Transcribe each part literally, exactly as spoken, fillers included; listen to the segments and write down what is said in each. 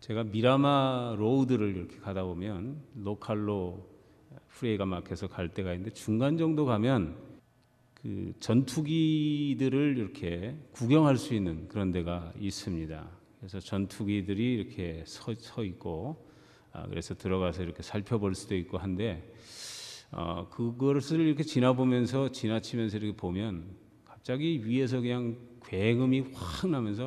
제가 미라마 로우드를 이렇게 가다 보면 로컬로 프레이가 막혀서 갈 때가 있는데 중간 정도 가면 그 전투기들을 이렇게 구경할 수 있는 그런 데가 있습니다. 그래서 전투기들이 이렇게 서, 서 있고 아, 그래서 들어가서 이렇게 살펴볼 수도 있고 한데 어, 그것을 이렇게 지나보면서 지나치면서 이렇게 보면 갑자기 위에서 그냥 굉음이 확 나면서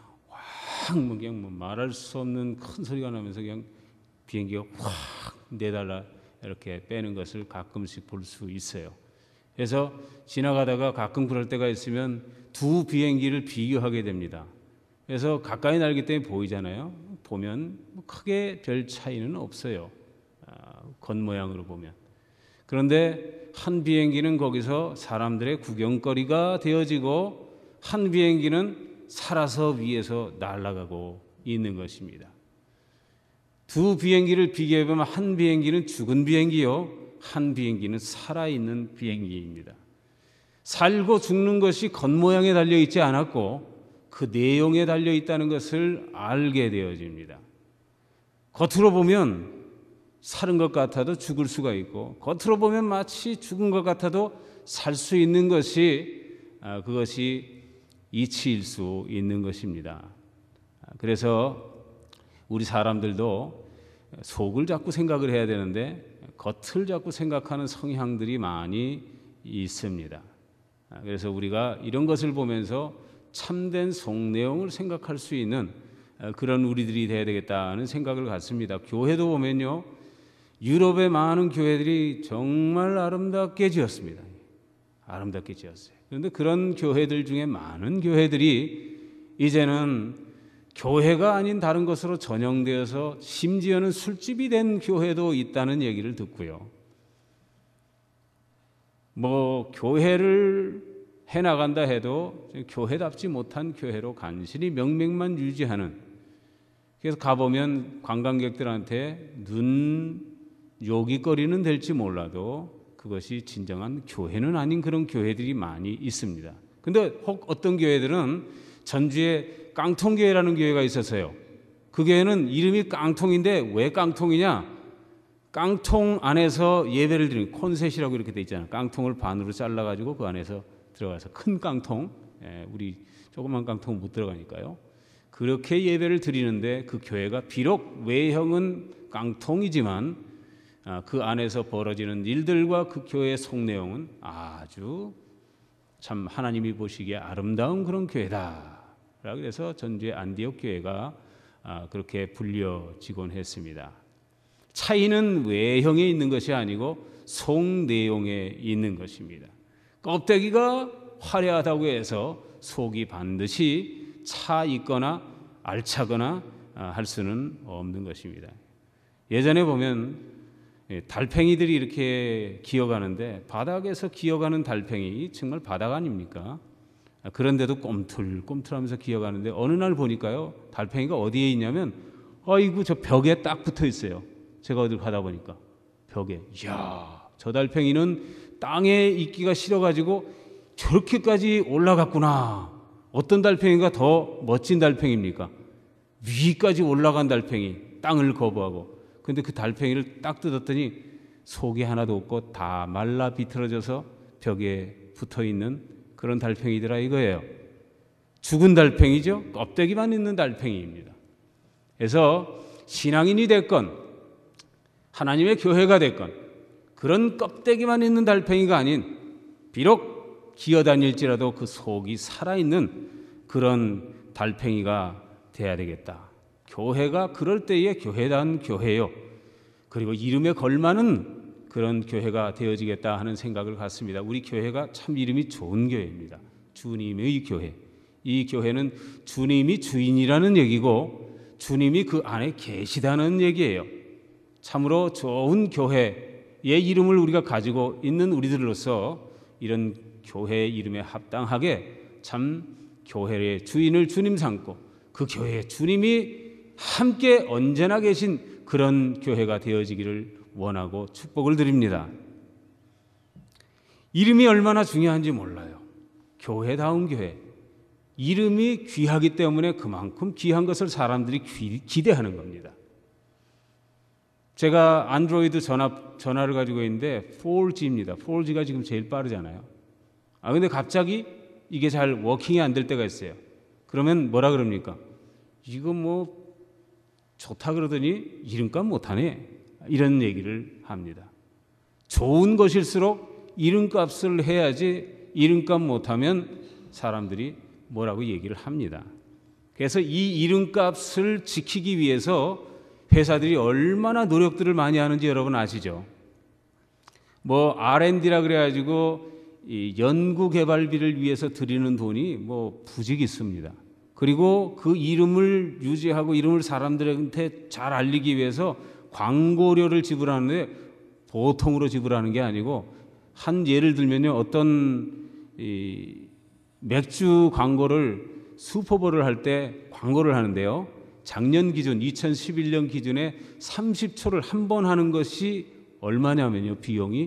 확 뭐 그냥 뭐 말할 수 없는 큰 소리가 나면서 그냥 비행기가 확 내달라 이렇게 빼는 것을 가끔씩 볼 수 있어요. 그래서 지나가다가 가끔 그럴 때가 있으면 두 비행기를 비교하게 됩니다. 그래서 가까이 날기 때문에 보이잖아요. 보면 크게 별 차이는 없어요. 아, 겉모양으로 보면. 그런데 한 비행기는 거기서 사람들의 구경거리가 되어지고 한 비행기는 살아서 위에서 날아가고 있는 것입니다. 두 비행기를 비교해보면 한 비행기는 죽은 비행기요, 한 비행기는 살아있는 비행기입니다. 살고 죽는 것이 겉모양에 달려있지 않았고 그 내용에 달려있다는 것을 알게 되어집니다. 겉으로 보면 사는 것 같아도 죽을 수가 있고 겉으로 보면 마치 죽은 것 같아도 살 수 있는 것이 그것이 이치일 수 있는 것입니다. 그래서 우리 사람들도 속을 자꾸 생각을 해야 되는데 겉을 자꾸 생각하는 성향들이 많이 있습니다. 그래서 우리가 이런 것을 보면서 참된 속내용을 생각할 수 있는 그런 우리들이 되어야 되겠다는 생각을 갖습니다. 교회도 보면요, 유럽의 많은 교회들이 정말 아름답게 지었습니다. 아름답게 지었어요. 그런데 그런 교회들 중에 많은 교회들이 이제는 교회가 아닌 다른 것으로 전형되어서 심지어는 술집이 된 교회도 있다는 얘기를 듣고요. 뭐 교회를 해나간다 해도 교회답지 못한 교회로 간신히 명맥만 유지하는, 그래서 가보면 관광객들한테 눈 요깃거리는 될지 몰라도 그것이 진정한 교회는 아닌 그런 교회들이 많이 있습니다. 근데 혹 어떤 교회들은 전주에 깡통교회라는 교회가 있었어요. 그 교회는 이름이 깡통인데 왜 깡통이냐? 깡통 안에서 예배를 드리는, 콘셋이라고 이렇게 돼 있잖아요. 깡통을 반으로 잘라가지고 그 안에서 들어가서 큰 깡통, 예, 우리 조그만 깡통은 못 들어가니까요. 그렇게 예배를 드리는데 그 교회가 비록 외형은 깡통이지만 그 안에서 벌어지는 일들과 그 교회의 속내용은 아주 참 하나님이 보시기에 아름다운 그런 교회다. 그래서 전주의 안디옥 교회가 그렇게 불려지곤 했습니다. 차이는 외형에 있는 것이 아니고 속 내용에 있는 것입니다. 껍데기가 화려하다고 해서 속이 반드시 차 있거나 알차거나 할 수는 없는 것입니다. 예전에 보면 달팽이들이 이렇게 기어가는데 바닥에서 기어가는 달팽이 정말 바닥 아닙니까? 그런데도 꼼틀꼼틀하면서 기어가는데 어느 날 보니까요, 달팽이가 어디에 있냐면 아이고 저 벽에 딱 붙어 있어요. 제가 어디 가다 보니까 벽에. 이야, 저 달팽이는 땅에 있기가 싫어가지고 저렇게까지 올라갔구나. 어떤 달팽이가 더 멋진 달팽이입니까? 위까지 올라간 달팽이, 땅을 거부하고. 근데 그 달팽이를 딱 뜯었더니 속이 하나도 없고 다 말라 비틀어져서 벽에 붙어있는 그런 달팽이더라 이거예요. 죽은 달팽이죠. 껍데기만 있는 달팽이입니다. 그래서 신앙인이 됐건 하나님의 교회가 됐건 그런 껍데기만 있는 달팽이가 아닌 비록 기어다닐지라도 그 속이 살아있는 그런 달팽이가 돼야 되겠다. 교회가 그럴 때에 교회다운 교회요. 그리고 이름에 걸맞는 그런 교회가 되어지겠다 하는 생각을 갖습니다. 우리 교회가 참 이름이 좋은 교회입니다. 주님의 교회. 이 교회는 주님이 주인이라는 얘기고 주님이 그 안에 계시다는 얘기예요. 참으로 좋은 교회의 이름을 우리가 가지고 있는 우리들로서 이런 교회의 이름에 합당하게 참 교회의 주인을 주님 삼고 그 교회에 주님이 함께 언제나 계신 그런 교회가 되어지기를 원하고 축복을 드립니다. 이름이 얼마나 중요한지 몰라요. 교회다운 교회. 이름이 귀하기 때문에 그만큼 귀한 것을 사람들이 귀, 기대하는 겁니다. 제가 안드로이드 전화, 전화를 가지고 있는데 포지입니다. 포지가 지금 제일 빠르잖아요. 아, 근데 갑자기 이게 잘 워킹이 안 될 때가 있어요. 그러면 뭐라 그럽니까? 이거 뭐 좋다 그러더니 이름값 못하네. 이런 얘기를 합니다. 좋은 것일수록 이름값을 해야지 이름값 못하면 사람들이 뭐라고 얘기를 합니다. 그래서 이 이름값을 지키기 위해서 회사들이 얼마나 노력들을 많이 하는지 여러분 아시죠? 뭐 알 앤 디라 그래가지고 이 연구개발비를 위해서 들이는 돈이 뭐 부직 있습니다. 그리고 그 이름을 유지하고 이름을 사람들한테 잘 알리기 위해서 광고료를 지불하는데 보통으로 지불하는 게 아니고 한 예를 들면요, 어떤 이 맥주 광고를 슈퍼볼을 할 때 광고를 하는데요, 작년 기준 이천십일 년 기준에 삼십 초를 한 번 하는 것이 얼마냐면요, 비용이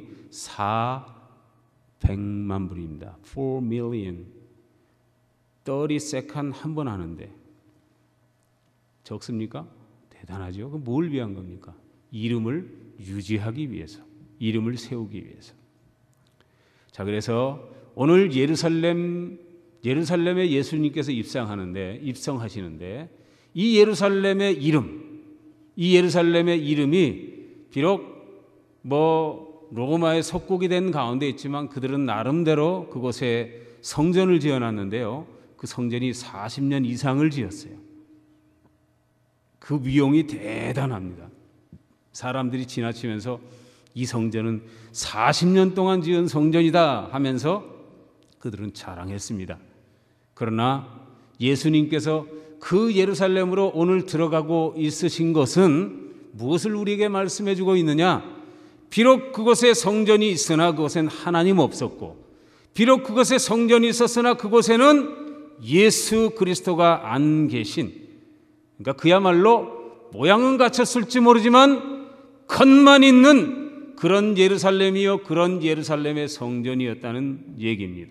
사백만 불입니다. 사 밀리언. 삼십 세컨드 한 번 하는데 적습니까? 대단하죠. 그럼 뭘 위한 겁니까? 이름을 유지하기 위해서, 이름을 세우기 위해서. 자, 그래서 오늘 예루살렘 예루살렘에 예수님께서 입성하는데 입성하시는데 이 예루살렘의 이름, 이 예루살렘의 이름이 비록 뭐 로마의 속국이 된 가운데 있지만 그들은 나름대로 그곳에 성전을 지어놨는데요. 그 성전이 사십 년 이상을 지었어요. 그 비용이 대단합니다. 사람들이 지나치면서 이 성전은 사십 년 동안 지은 성전이다 하면서 그들은 자랑했습니다. 그러나 예수님께서 그 예루살렘으로 오늘 들어가고 있으신 것은 무엇을 우리에게 말씀해 주고 있느냐? 비록 그곳에 성전이 있으나 그곳엔 하나님 없었고, 비록 그곳에 성전이 있었으나 그곳에는 예수 그리스도가 안 계신, 그러니까 그야말로 모양은 갖췄을지 모르지만 겉만 있는 그런 예루살렘이요, 그런 예루살렘의 성전이었다는 얘기입니다.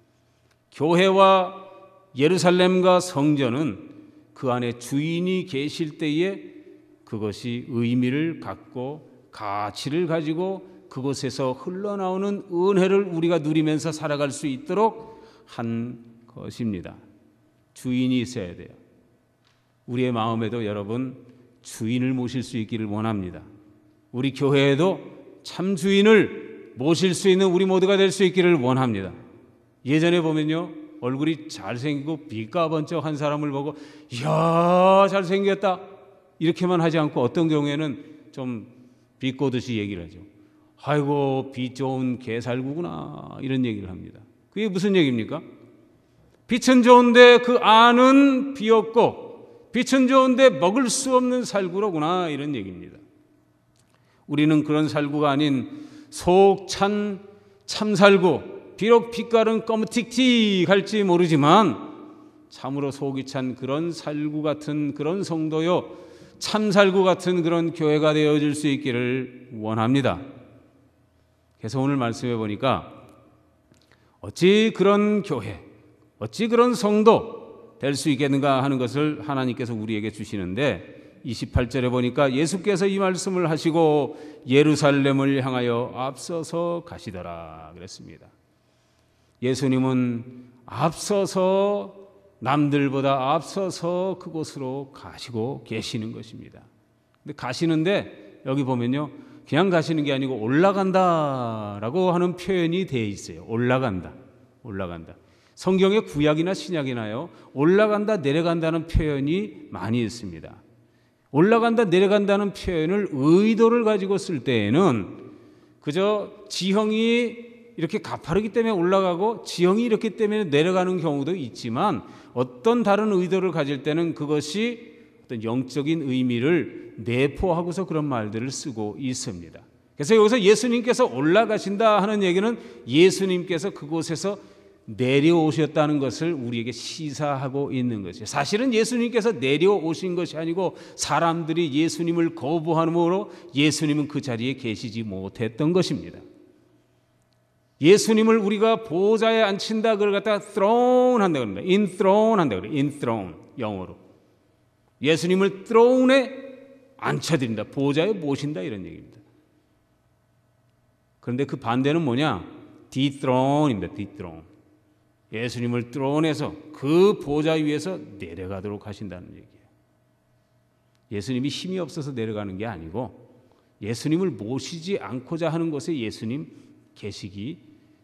교회와 예루살렘과 성전은 그 안에 주인이 계실 때에 그것이 의미를 갖고 가치를 가지고 그곳에서 흘러나오는 은혜를 우리가 누리면서 살아갈 수 있도록 한 것입니다. 주인이 있어야 돼요. 우리의 마음에도 여러분 주인을 모실 수 있기를 원합니다. 우리 교회에도 참 주인을 모실 수 있는 우리 모두가 될 수 있기를 원합니다. 예전에 보면요, 얼굴이 잘생기고 비까번쩍한 사람을 보고 이야 잘생겼다 이렇게만 하지 않고 어떤 경우에는 좀 비꼬듯이 얘기를 하죠. 아이고 빛 좋은 개살구구나 이런 얘기를 합니다. 그게 무슨 얘기입니까? 빛은 좋은데 그 안은 비었고 빛은 좋은데 먹을 수 없는 살구로구나 이런 얘기입니다. 우리는 그런 살구가 아닌 속 찬 참살구, 비록 빛깔은 검틱틱할지 모르지만 참으로 속이 찬 그런 살구 같은 그런 성도요, 참살구 같은 그런 교회가 되어질 수 있기를 원합니다. 그래서 오늘 말씀해 보니까 어찌 그런 교회, 어찌 그런 성도 될 수 있겠는가 하는 것을 하나님께서 우리에게 주시는데 이십팔 절에 보니까 예수께서 이 말씀을 하시고 예루살렘을 향하여 앞서서 가시더라 그랬습니다. 예수님은 앞서서 남들보다 앞서서 그곳으로 가시고 계시는 것입니다. 근데 가시는데 여기 보면요, 그냥 가시는 게 아니고 올라간다라고 하는 표현이 되어 있어요. 올라간다, 올라간다. 성경의 구약이나 신약이나요, 올라간다, 내려간다는 표현이 많이 있습니다. 올라간다, 내려간다는 표현을 의도를 가지고 쓸 때에는 그저 지형이 이렇게 가파르기 때문에 올라가고 지형이 이렇기 때문에 내려가는 경우도 있지만 어떤 다른 의도를 가질 때는 그것이 어떤 영적인 의미를 내포하고서 그런 말들을 쓰고 있습니다. 그래서 여기서 예수님께서 올라가신다 하는 얘기는 예수님께서 그곳에서 내려오셨다는 것을 우리에게 시사하고 있는 것이에요. 사실은 예수님께서 내려오신 것이 아니고 사람들이 예수님을 거부함으로 예수님은 그 자리에 계시지 못했던 것입니다. 예수님을 우리가 보좌에 앉힌다 그걸 갖다가 throne 한다 그럽니다. enthrone 한다 그래요. enthrone 영어로. 예수님을 throne에 앉혀드린다. 보좌에 모신다 이런 얘기입니다. 그런데 그 반대는 뭐냐? dethrone입니다. dethrone. 예수님을 throne에서 그 보좌 위에서 내려가도록 하신다는 얘기예요. 예수님이 힘이 없어서 내려가는 게 아니고 예수님을 모시지 않고자 하는 곳에 예수님 계시기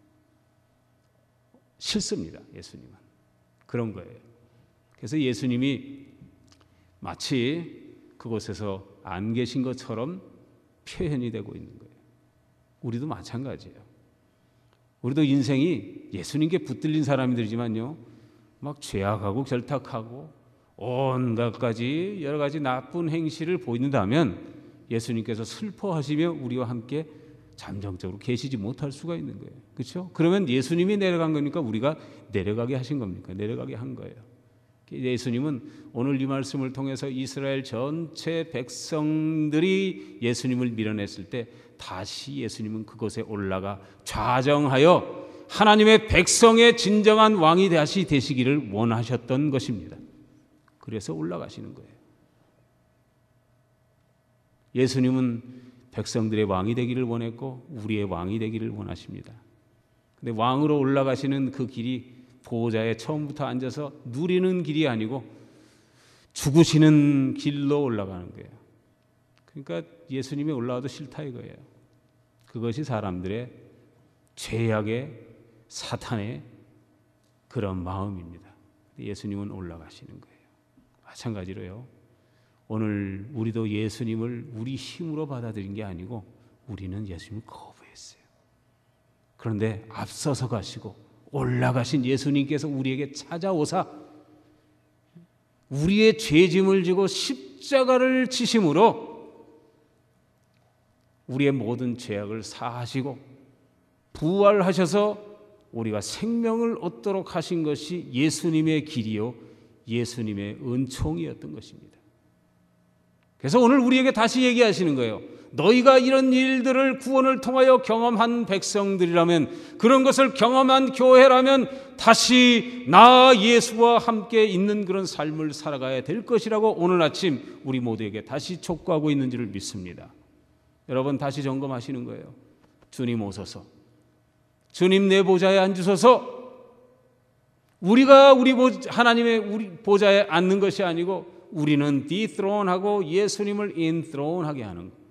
싫습니다. 예수님은. 그런 거예요. 그래서 예수님이 마치 그곳에서 안 계신 것처럼 표현이 되고 있는 거예요. 우리도 마찬가지예요. 우리도 인생이 예수님께 붙들린 사람들이지만요, 막 죄악하고 결탁하고 온갖 가지 여러 가지 나쁜 행실을 보인다면 예수님께서 슬퍼하시며 우리와 함께 잠정적으로 계시지 못할 수가 있는 거예요. 그렇죠? 그러면 예수님이 내려간 거니까 우리가 내려가게 하신 겁니까? 내려가게 한 거예요. 예수님은 오늘 이 말씀을 통해서 이스라엘 전체 백성들이 예수님을 밀어냈을 때 다시 예수님은 그곳에 올라가 좌정하여 하나님의 백성의 진정한 왕이 다시 되시기를 원하셨던 것입니다. 그래서 올라가시는 거예요. 예수님은 백성들의 왕이 되기를 원했고 우리의 왕이 되기를 원하십니다. 근데 왕으로 올라가시는 그 길이 보호자에 처음부터 앉아서 누리는 길이 아니고 죽으시는 길로 올라가는 거예요. 그러니까 예수님이 올라와도 싫다 이거예요. 그것이 사람들의 죄악의 사탄의 그런 마음입니다. 예수님은 올라가시는 거예요. 마찬가지로요. 오늘 우리도 예수님을 우리 힘으로 받아들인 게 아니고 우리는 예수님을 거부했어요. 그런데 앞서서 가시고 올라가신 예수님께서 우리에게 찾아오사 우리의 죄짐을 지고 십자가를 지심으로 우리의 모든 죄악을 사하시고 부활하셔서 우리가 생명을 얻도록 하신 것이 예수님의 길이요 예수님의 은총이었던 것입니다. 그래서 오늘 우리에게 다시 얘기하시는 거예요. 너희가 이런 일들을 구원을 통하여 경험한 백성들이라면, 그런 것을 경험한 교회라면 다시 나 예수와 함께 있는 그런 삶을 살아가야 될 것이라고 오늘 아침 우리 모두에게 다시 촉구하고 있는 줄을 믿습니다. 여러분 다시 점검하시는 거예요. 주님 오소서. 주님 내 보좌에 앉으소서. 우리가 우리 하나님의 우리 보좌에 앉는 것이 아니고 우리는 dethrone하고 예수님을 enthrone하게 하는 것.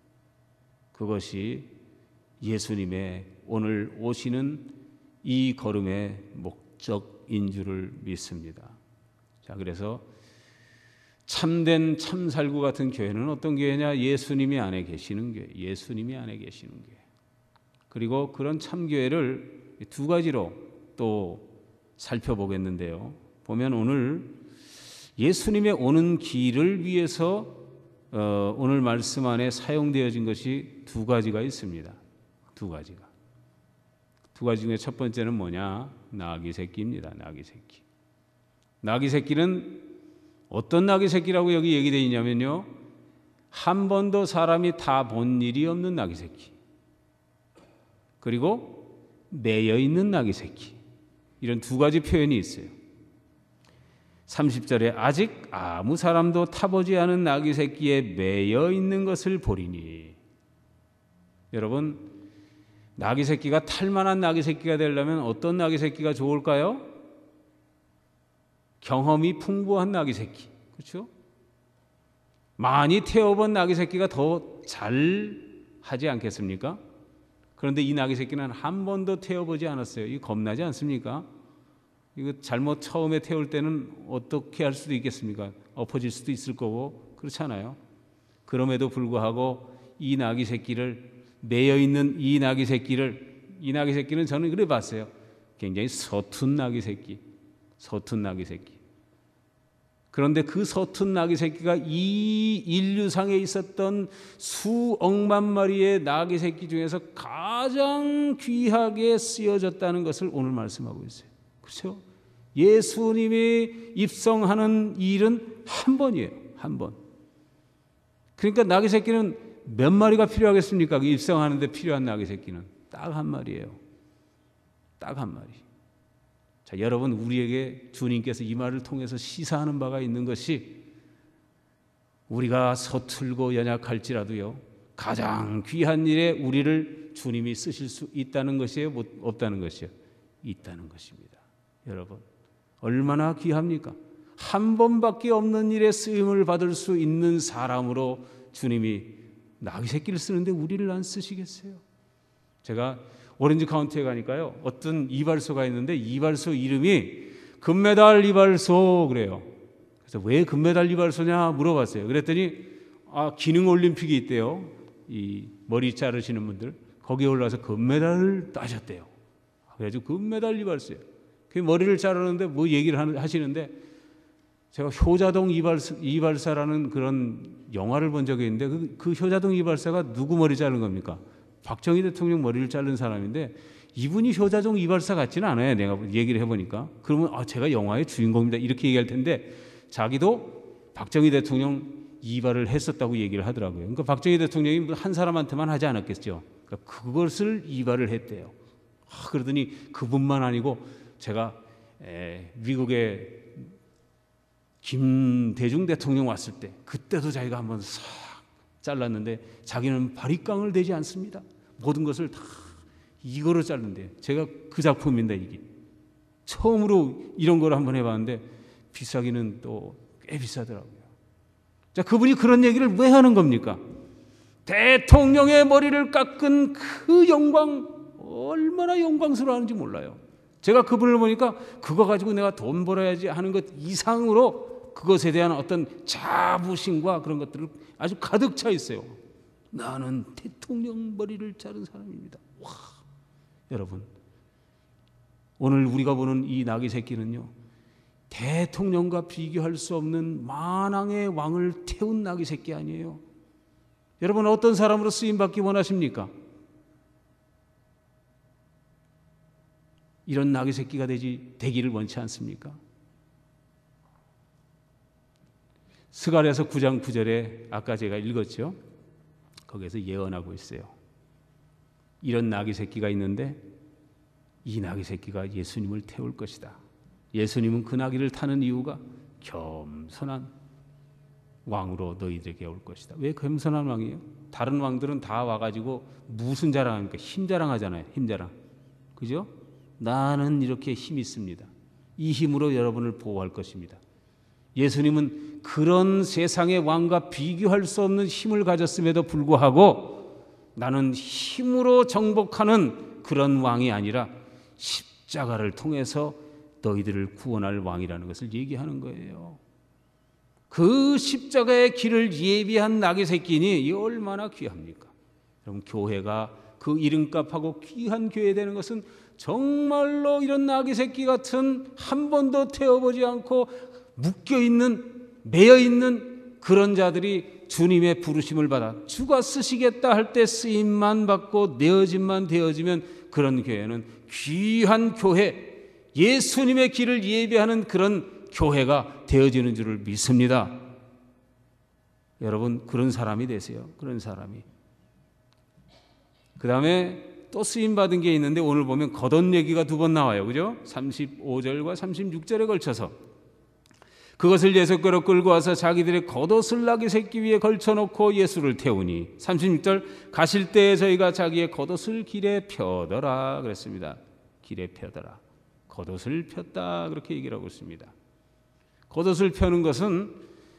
그것이 예수님의 오늘 오시는 이 걸음의 목적인 줄을 믿습니다. 자, 그래서 참된 참살구 같은 교회는 어떤 교회냐? 예수님이 안에 계시는 교회. 예수님이 안에 계시는 교회. 그리고 그런 참교회를 두 가지로 또 살펴보겠는데요. 보면 오늘 예수님의 오는 길을 위해서 어, 오늘 말씀 안에 사용되어진 것이 두 가지가 있습니다. 두 가지가. 두 가지 중에 첫 번째는 뭐냐? 나귀 새끼입니다. 나귀 새끼. 나귀 새끼는 어떤 나귀 새끼라고 여기 얘기되어 있냐면요. 한 번도 사람이 다 본 일이 없는 나귀 새끼. 그리고 매여 있는 나귀 새끼. 이런 두 가지 표현이 있어요. 삼십 절에 아직 아무 사람도 타보지 않은 나귀 새끼에 매여 있는 것을 보리니. 여러분, 나귀 새끼가 탈만한 나귀 새끼가 되려면 어떤 나귀 새끼가 좋을까요? 경험이 풍부한 나귀 새끼. 그렇죠? 많이 태워본 나귀 새끼가 더 잘 하지 않겠습니까? 그런데 이 나귀 새끼는 한 번도 태워보지 않았어요. 이거 겁나지 않습니까? 이거 잘못 처음에 태울 때는 어떻게 할 수도 있겠습니까? 엎어질 수도 있을 거고 그렇잖아요. 그럼에도 불구하고 이 나귀 새끼를 매여 있는 이 나귀 새끼를 이 나귀 새끼는 저는 그래 봤어요. 굉장히 서툰 나귀 새끼, 서툰 나귀 새끼. 그런데 그 서툰 나귀 새끼가 이 인류상에 있었던 수억만 마리의 나귀 새끼 중에서 가장 귀하게 쓰여졌다는 것을 오늘 말씀하고 있어요. 그렇죠? 예수님이 입성하는 일은 한 번이에요. 한 번. 그러니까 나귀 새끼는 몇 마리가 필요하겠습니까? 입성하는데 필요한 나귀 새끼는 딱 한 마리예요. 딱 한 마디. 자, 여러분, 우리에게 주님께서 이 말을 통해서 시사하는 바가 있는 것이, 우리가 서툴고 연약할지라도요, 가장 귀한 일에 우리를 주님이 쓰실 수 있다는 것이에요, 못, 없다는 것이요? 있다는 것입니다. 여러분, 얼마나 귀합니까? 한 번밖에 없는 일에 쓰임을 받을 수 있는 사람으로 주님이 나귀 새끼를 쓰는데 우리를 안 쓰시겠어요? 제가 오렌지 카운티에 가니까요, 어떤 이발소가 있는데 이발소 이름이 금메달 이발소 그래요. 그래서 왜 금메달 이발소냐 물어봤어요. 그랬더니 아, 기능 올림픽이 있대요. 이 머리 자르시는 분들 거기에 올라서 금메달을 따셨대요. 그래가지고 금메달 이발소예요. 그 머리를 자르는데 뭐 얘기를 하시는데, 제가 효자동 이발사, 이발사라는 그런 영화를 본 적이 있는데 그, 그 효자동 이발사가 누구 머리 자른 겁니까? 박정희 대통령 머리를 자른 사람인데, 이분이 효자동 이발사 같지는 않아요. 내가 얘기를 해보니까. 그러면 아, 제가 영화의 주인공입니다 이렇게 얘기할 텐데, 자기도 박정희 대통령 이발을 했었다고 얘기를 하더라고요. 그러니까 박정희 대통령이 한 사람한테만 하지 않았겠죠. 그러니까 그것을 이발을 했대요. 아, 그러더니 그분만 아니고, 제가 에, 미국에 김대중 대통령 왔을 때 그때도 자기가 한번 싹 잘랐는데, 자기는 바리깡을 대지 않습니다. 모든 것을 다 이거로 자른대요. 제가 그 작품인데, 이게 처음으로 이런 걸 한번 해봤는데 비싸기는 또 꽤 비싸더라고요. 자, 그분이 그런 얘기를 왜 하는 겁니까? 대통령의 머리를 깎은 그 영광, 얼마나 영광스러워하는지 몰라요. 제가 그분을 보니까 그거 가지고 내가 돈 벌어야지 하는 것 이상으로 그것에 대한 어떤 자부심과 그런 것들을 아주 가득 차 있어요. 나는 대통령 머리를 자른 사람입니다. 와, 여러분, 오늘 우리가 보는 이 나귀 새끼는요, 대통령과 비교할 수 없는 만왕의 왕을 태운 나귀 새끼 아니에요. 여러분, 어떤 사람으로 쓰임받기 원하십니까? 이런 나귀 새끼가 되지, 되기를 원치 않습니까? 스가랴서 구 장 구 절에 아까 제가 읽었죠. 거기에서 예언하고 있어요. 이런 나귀 새끼가 있는데 이 나귀 새끼가 예수님을 태울 것이다. 예수님은 그 나귀를 타는 이유가 겸손한 왕으로 너희들에게 올 것이다. 왜 겸손한 왕이에요? 다른 왕들은 다 와가지고 무슨 자랑합니까? 힘 자랑하잖아요. 힘 자랑. 그죠? 나는 이렇게 힘이 있습니다. 이 힘으로 여러분을 보호할 것입니다. 예수님은 그런 세상의 왕과 비교할 수 없는 힘을 가졌음에도 불구하고 나는 힘으로 정복하는 그런 왕이 아니라 십자가를 통해서 너희들을 구원할 왕이라는 것을 얘기하는 거예요. 그 십자가의 길을 예비한 나귀 새끼니 얼마나 귀합니까? 여러분, 교회가 그 이름값하고 귀한 교회 되는 것은 정말로 이런 나귀 새끼 같은 한 번도 태워보지 않고 묶여있는, 매여있는 그런 자들이 주님의 부르심을 받아 주가 쓰시겠다 할 때 쓰임만 받고 내어짐만 되어지면 그런 교회는 귀한 교회, 예수님의 길을 예배하는 그런 교회가 되어지는 줄을 믿습니다. 여러분, 그런 사람이 되세요. 그런 사람이. 그 다음에 또 쓰임받은 게 있는데, 오늘 보면 겉옷 얘기가 두 번 나와요. 그죠? 삼십오 절과 삼십육 절에 걸쳐서 그것을 예수께로 끌고 와서 자기들의 겉옷을 나귀 새끼 위에 걸쳐놓고 예수를 태우니, 삼십육 절 가실 때에 저희가 자기의 겉옷을 길에 펴더라 그랬습니다. 길에 펴더라. 겉옷을 폈다 그렇게 얘기를 하고 있습니다. 겉옷을 펴는 것은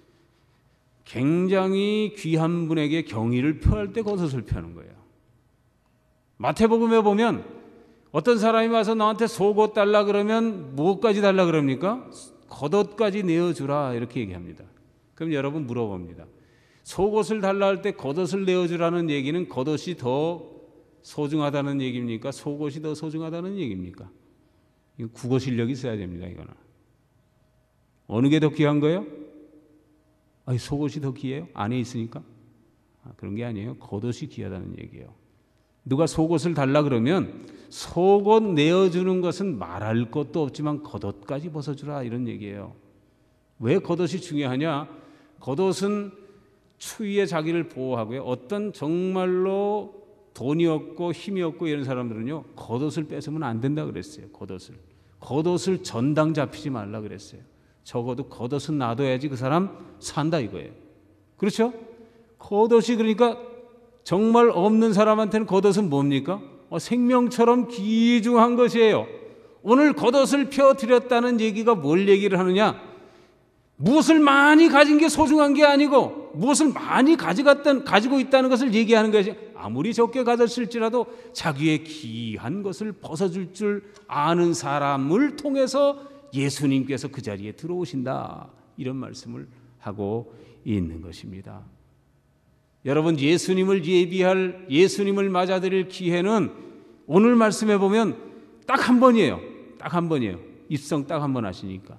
굉장히 귀한 분에게 경의를 표할 때 겉옷을 펴는 거예요. 마태복음에 보면 어떤 사람이 와서 나한테 속옷 달라 그러면 무엇까지 달라 그럽니까? 겉옷까지 내어주라 이렇게 얘기합니다. 그럼 여러분 물어봅니다. 속옷을 달라 할 때 겉옷을 내어주라는 얘기는 겉옷이 더 소중하다는 얘기입니까? 속옷이 더 소중하다는 얘기입니까? 이거 국어 실력이 있어야 됩니다. 이거는. 어느 게 더 귀한 거예요? 아니, 속옷이 더 귀해요? 안에 있으니까? 아, 그런 게 아니에요. 겉옷이 귀하다는 얘기예요. 누가 속옷을 달라 그러면 속옷 내어주는 것은 말할 것도 없지만 겉옷까지 벗어주라 이런 얘기예요. 왜 겉옷이 중요하냐? 겉옷은 추위에 자기를 보호하고요. 어떤 정말로 돈이 없고 힘이 없고 이런 사람들은요, 겉옷을 뺏으면 안 된다 그랬어요. 겉옷을. 겉옷을 전당 잡히지 말라 그랬어요. 적어도 겉옷은 놔둬야지 그 사람 산다 이거예요. 그렇죠? 겉옷이 그러니까 정말 없는 사람한테는 겉옷은 뭡니까? 어, 생명처럼 귀중한 것이에요. 오늘 겉옷을 펴드렸다는 얘기가 뭘 얘기를 하느냐? 무엇을 많이 가진 게 소중한 게 아니고 무엇을 많이 가져갔던, 가지고 있다는 것을 얘기하는 것이, 아무리 적게 가졌을지라도 자기의 귀한 것을 벗어줄 줄 아는 사람을 통해서 예수님께서 그 자리에 들어오신다, 이런 말씀을 하고 있는 것입니다. 여러분, 예수님을 예비할, 예수님을 맞아들일 기회는 오늘 말씀해 보면 딱 한 번이에요. 딱 한 번이에요. 입성 딱 한 번 하시니까.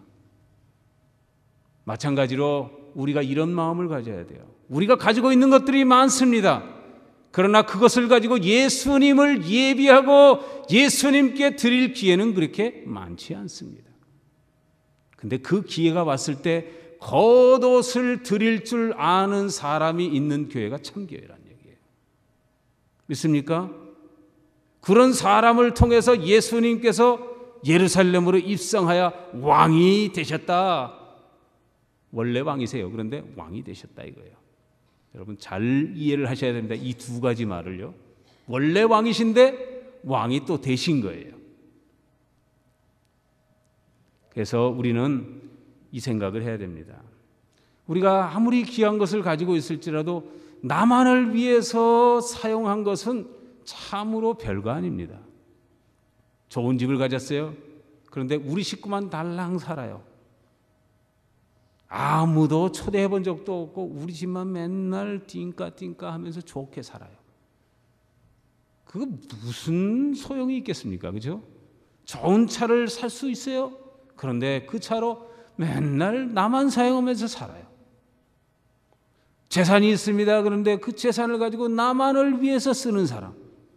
마찬가지로 우리가 이런 마음을 가져야 돼요. 우리가 가지고 있는 것들이 많습니다. 그러나 그것을 가지고 예수님을 예비하고 예수님께 드릴 기회는 그렇게 많지 않습니다. 근데 그 기회가 왔을 때 겉옷을 드릴 줄 아는 사람이 있는 교회가 참교회란 얘기예요. 믿습니까? 그런 사람을 통해서 예수님께서 예루살렘으로 입성하여 왕이 되셨다. 원래 왕이세요. 그런데 왕이 되셨다 이거예요. 여러분 잘 이해를 하셔야 됩니다. 이 두 가지 말을요. 원래 왕이신데 왕이 또 되신 거예요. 그래서 우리는 이 생각을 해야 됩니다. 우리가 아무리 귀한 것을 가지고 있을지라도 나만을 위해서 사용한 것은 참으로 별거 아닙니다. 좋은 집을 가졌어요. 그런데 우리 식구만 달랑 살아요. 아무도 초대해 본 적도 없고 우리 집만 맨날 띵까띵까 하면서 좋게 살아요. 그거 무슨 소용이 있겠습니까? 그죠? 좋은 차를 살 수 있어요. 그런데 그 차로 맨날 나만 사용하면서 살아요. 재산이 있습니다. 그런데 그 재산을 가지고 나만을 위해서 쓰는 사람,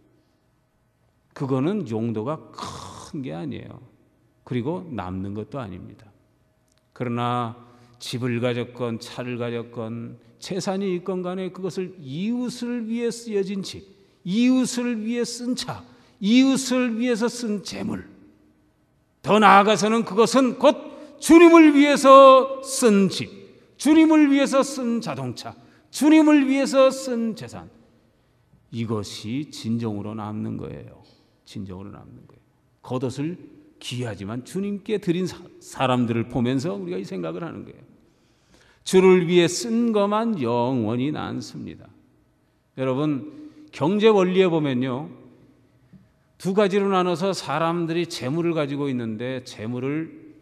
그거는 용도가 큰 게 아니에요. 그리고 남는 것도 아닙니다. 그러나 집을 가졌건 차를 가졌건 재산이 있건 간에 그것을 이웃을 위해 쓰여진 집, 이웃을 위해 쓴 차, 이웃을 위해서 쓴 재물, 더 나아가서는 그것은 곧 주님을 위해서 쓴 집, 주님을 위해서 쓴 자동차, 주님을 위해서 쓴 재산, 이것이 진정으로 남는 거예요. 진정으로 남는 거예요. 겉옷을 귀하지만 주님께 드린 사람들을 보면서 우리가 이 생각을 하는 거예요. 주를 위해 쓴 것만 영원히 남습니다. 여러분, 경제 원리에 보면요, 두 가지로 나눠서 사람들이 재물을 가지고 있는데 재물을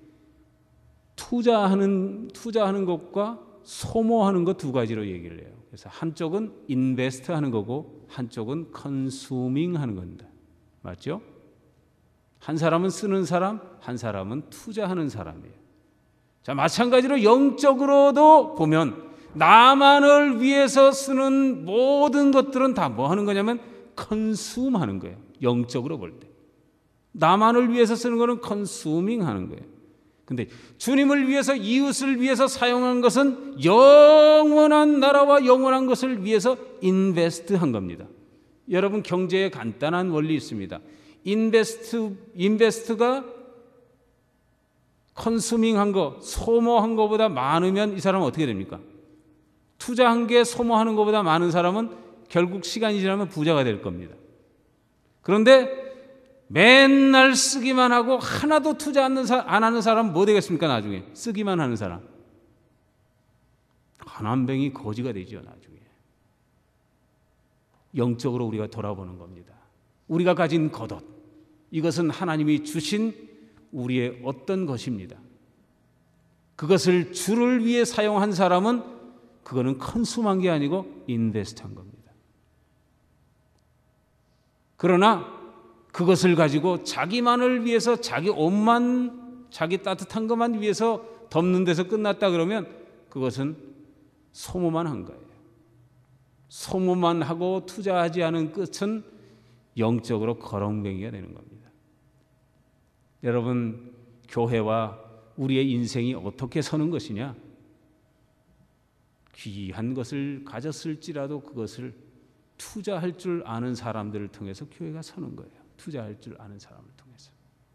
투자하는 투자하는 것과 소모하는 것 두 가지로 얘기를 해요. 그래서 한쪽은 인베스트 하는 거고 한쪽은 컨슈밍 하는 겁니다. 맞죠? 한 사람은 쓰는 사람, 한 사람은 투자하는 사람이에요. 자, 마찬가지로 영적으로도 보면 나만을 위해서 쓰는 모든 것들은 다 뭐 하는 거냐면 컨슈մ 하는 거예요. 영적으로 볼 때. 나만을 위해서 쓰는 거는 컨슈밍 하는 거예요. 근데 주님을 위해서, 이웃을 위해서 사용한 것은 영원한 나라와 영원한 것을 위해서 인베스트 한 겁니다. 여러분, 경제에 간단한 원리 있습니다. 인베스트, 인베스트가 컨슈밍한 거, 소모한 거보다 많으면 이 사람은 어떻게 됩니까? 투자한 게 소모하는 것보다 많은 사람은 결국 시간이 지나면 부자가 될 겁니다. 그런데 맨날 쓰기만 하고 하나도 투자 안 하는 사람은 뭐 되겠습니까? 나중에 쓰기만 하는 사람, 가난뱅이 거지가 되죠. 나중에. 영적으로 우리가 돌아보는 겁니다. 우리가 가진 겉옷, 이것은 하나님이 주신 우리의 어떤 것입니다. 그것을 주를 위해 사용한 사람은 그거는 컨슈머한 게 아니고 인베스트한 겁니다. 그러나 그것을 가지고 자기만을 위해서, 자기 옷만, 자기 따뜻한 것만 위해서 덮는 데서 끝났다 그러면 그것은 소모만 한 거예요. 소모만 하고 투자하지 않은 끝은 영적으로 거렁뱅이가 되는 겁니다. 여러분, 교회와 우리의 인생이 어떻게 서는 것이냐? 귀한 것을 가졌을지라도 그것을 투자할 줄 아는 사람들을 통해서 교회가 서는 거예요. 투자할 줄 아는 사람을 통해서.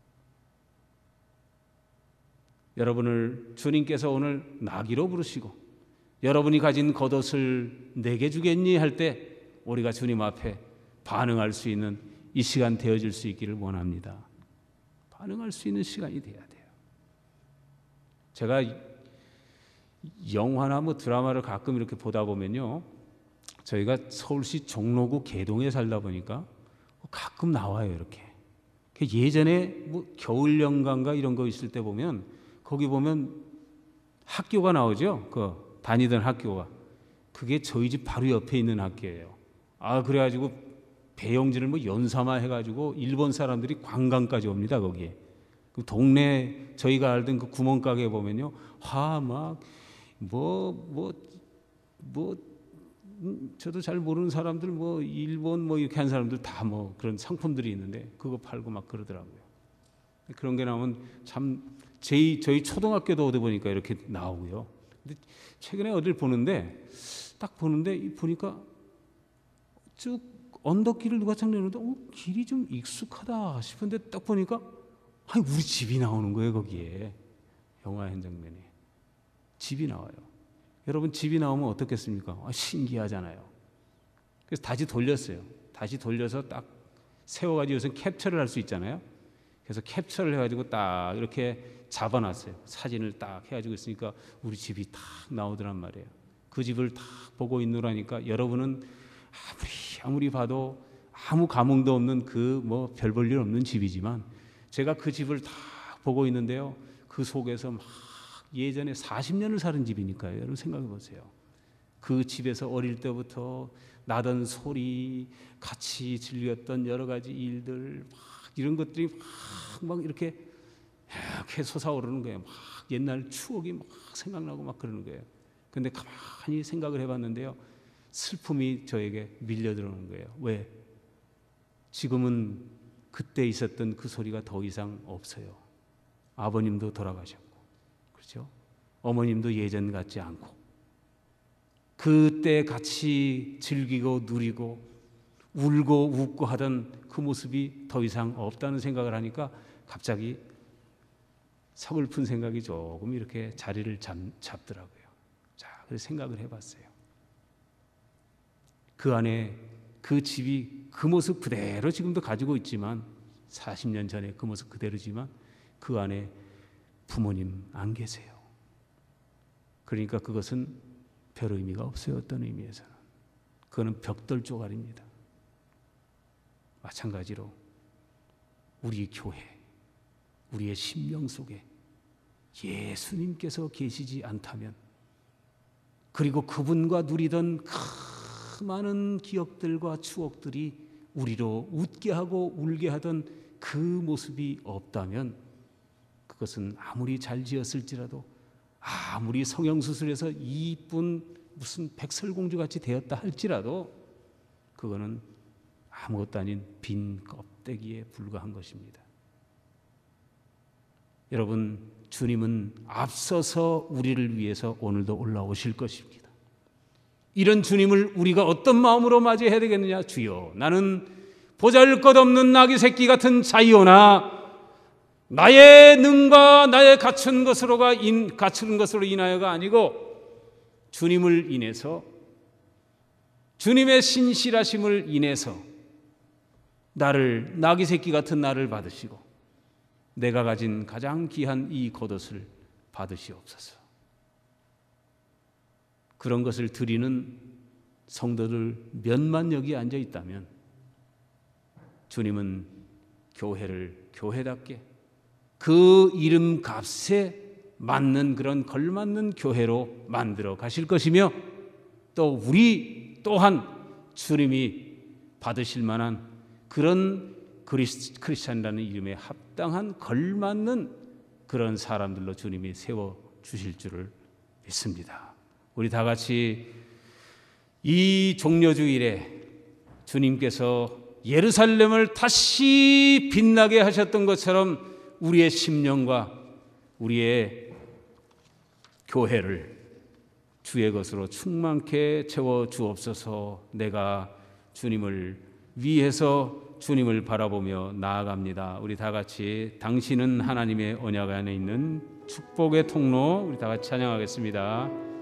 여러분을 주님께서 오늘 나귀로 부르시고 여러분이 가진 겉옷을 내게 주겠니 할 때 우리가 주님 앞에 반응할 수 있는 이 시간 되어질 수 있기를 원합니다. 반응할 수 있는 시간이 돼야 돼요. 제가 영화나 뭐 드라마를 가끔 이렇게 보다 보면요, 저희가 서울시 종로구 개동에 살다 보니까 가끔 나와요. 이렇게 예전에 뭐 겨울연가인가 이런 거 있을 때 보면 거기 보면 학교가 나오죠. 그 다니던 학교가 그게 저희 집 바로 옆에 있는 학교예요. 아 그래가지고 배영진을 뭐 연사마 해가지고 일본 사람들이 관광까지 옵니다. 거기에 그 동네 저희가 알던 그 구멍가게 보면요, 화막 뭐 뭐 뭐 저도 잘 모르는 사람들 뭐 일본 뭐 이렇게 한 사람들 다 뭐 그런 상품들이 있는데 그거 팔고 막 그러더라고요. 그런 게 나오면 참 저희 저희 초등학교도 어디 보니까 이렇게 나오고요. 근데 최근에 어딜 보는데 딱 보는데 보니까 쭉 언덕길을 누가 착 내는데 어, 길이 좀 익숙하다 싶은데 딱 보니까 아니 우리 집이 나오는 거예요. 거기에 영화 한 장면에 집이 나와요. 여러분 집이 나오면 어떻겠습니까? 아, 신기하잖아요. 그래서 다시 돌렸어요. 다시 돌려서 딱 세워가지고 요새 캡처를 할 수 있잖아요. 그래서 캡처를 해가지고 딱 이렇게 잡아놨어요. 사진을 딱 해가지고 있으니까 우리 집이 딱 나오더란 말이에요. 그 집을 딱 보고 있느라니까 여러분은 아무리 아무리 봐도 아무 감흥도 없는 그 뭐 별 볼 일 없는 집이지만 제가 그 집을 딱 보고 있는데요. 그 속에서 막 예전에 사십 년을 사는 집이니까요. 여러분 생각해 보세요. 그 집에서 어릴 때부터 나던 소리, 같이 즐겼던 여러 가지 일들, 막 이런 것들이 막, 막 이렇게 이렇게 솟아오르는 거예요. 막 옛날 추억이 막 생각나고 막 그러는 거예요. 근데 가만히 생각을 해봤는데요. 슬픔이 저에게 밀려들어오는 거예요. 왜? 지금은 그때 있었던 그 소리가 더 이상 없어요. 아버님도 돌아가셨고, 그렇죠? 어머님도 예전 같지 않고, 그때 같이 즐기고 누리고 울고 웃고 하던 그 모습이 더 이상 없다는 생각을 하니까 갑자기 서글픈 생각이 조금 이렇게 자리를 잡, 잡더라고요. 자, 그래서 생각을 해봤어요. 그 안에 그 집이 그 모습 그대로 지금도 가지고 있지만 사십 년 전에 그 모습 그대로지만 그 안에 부모님 안 계세요. 그러니까 그것은 별 의미가 없어요. 어떤 의미에서는. 그거는 벽돌 조각입니다. 마찬가지로 우리 교회, 우리의 심령 속에 예수님께서 계시지 않다면, 그리고 그분과 누리던 그 많은 기억들과 추억들이 우리로 웃게 하고 울게 하던 그 모습이 없다면 그것은 아무리 잘 지었을지라도, 아무리 성형수술해서 이쁜 무슨 백설공주 같이 되었다 할지라도 그거는 아무것도 아닌 빈 껍데기에 불과한 것입니다. 여러분, 주님은 앞서서 우리를 위해서 오늘도 올라오실 것입니다. 이런 주님을 우리가 어떤 마음으로 맞이해야 되겠느냐? 주여, 나는 보잘것없는 나귀 새끼 같은 자이오나 나의 능과 나의 갖춘 것으로가 인, 갖춘 것으로 인하여가 아니고 주님을 인해서, 주님의 신실하심을 인해서 나를, 나귀 새끼 같은 나를 받으시고 내가 가진 가장 귀한 이 겉옷을 받으시옵소서. 그런 것을 드리는 성도들 몇만 여기 앉아 있다면 주님은 교회를 교회답게 그 이름 값에 맞는 그런 걸맞는 교회로 만들어 가실 것이며, 또 우리 또한 주님이 받으실 만한 그런 그리스, 크리스찬이라는 이름에 합당한 걸맞는 그런 사람들로 주님이 세워주실 줄을 믿습니다. 우리 다 같이 이 종려주일에 주님께서 예루살렘을 다시 빛나게 하셨던 것처럼 우리의 심령과 우리의 교회를 주의 것으로 충만케 채워 주옵소서. 내가 주님을 위해서 주님을 바라보며 나아갑니다. 우리 다 같이 당신은 하나님의 언약 안에 있는 축복의 통로, 우리 다 같이 찬양하겠습니다.